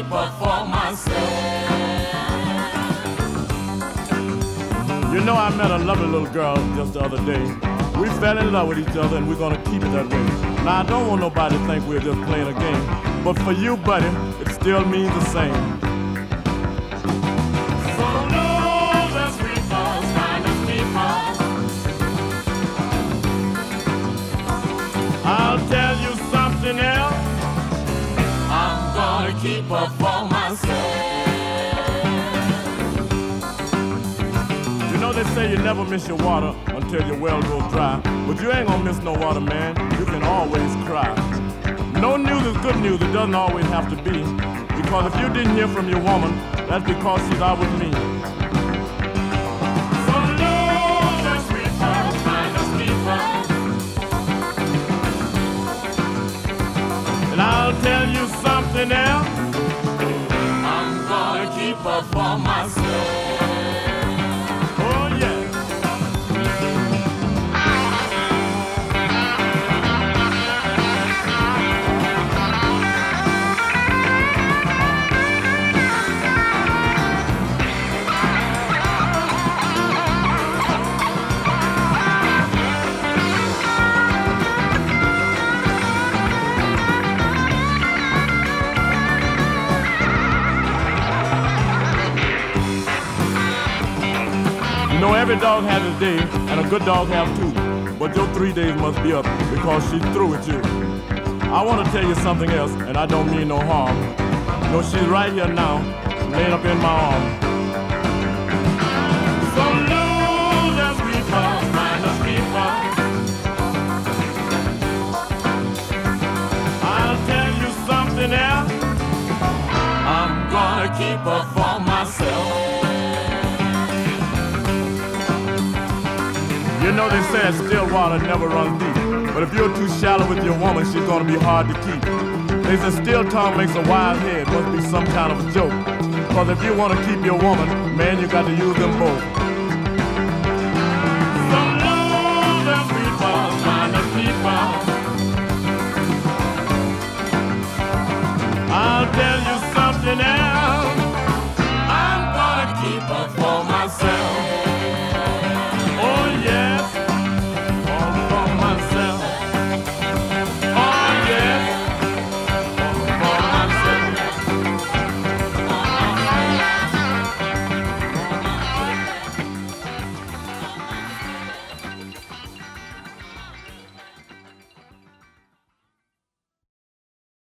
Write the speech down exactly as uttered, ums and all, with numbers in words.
keep her for myself. You know, I met a lovely little girl just the other day. We fell in love with each other and we're gonna keep it that way. Now, I don't want nobody to think we're just playing a game, but for you, buddy, it still means the same. So lose us, reapers, find us keepers. I'll tell you something else. I'm gonna keep her for myself. You know they say you never miss your water until your well goes dry, but you ain't gonna miss no water, man. You can always cry. No news is good news, it doesn't always have to be, because if you didn't hear from your woman, that's because she's out with me. So lose us, reapers, find us keepers. And I'll tell you something else. I'm gonna keep her for myself. Oh yeah. You know, every dog has a day, and a good dog has two. But your three days must be up because she's through with you. I want to tell you something else, and I don't mean no harm. You know, she's right here now, laying up in my arms. So lose us, reapers, find us keepers. I'll tell you something else. I'm gonna keep her for myself. You know they say still water never runs deep. But if you're too shallow with your woman, she's gonna be hard to keep. They say still tongue makes a wise head. Must be some kind of a joke. Cause if you wanna keep your woman, man, you got to use them both.